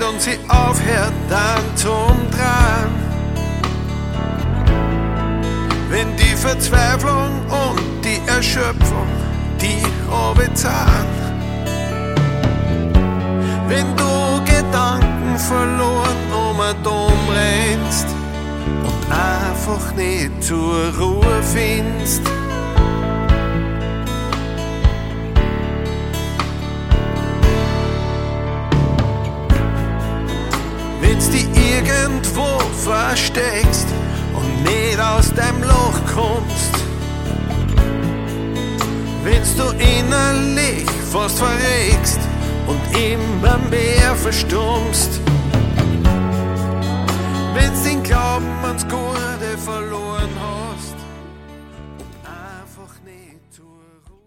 und sie aufhört dann zum Drehen. Wenn die Verzweiflung und die Erschöpfung die Horizont, wenn du Gedanken verloren umrennst und einfach nicht zur Ruhe findest, wenn's die irgendwo versteckst und nicht aus deinem Loch kommst, wenn's du innerlich fast verregst und immer mehr verstummst, wenn's den Glauben ans Gute verloren hast und einfach nicht zur Ruhe.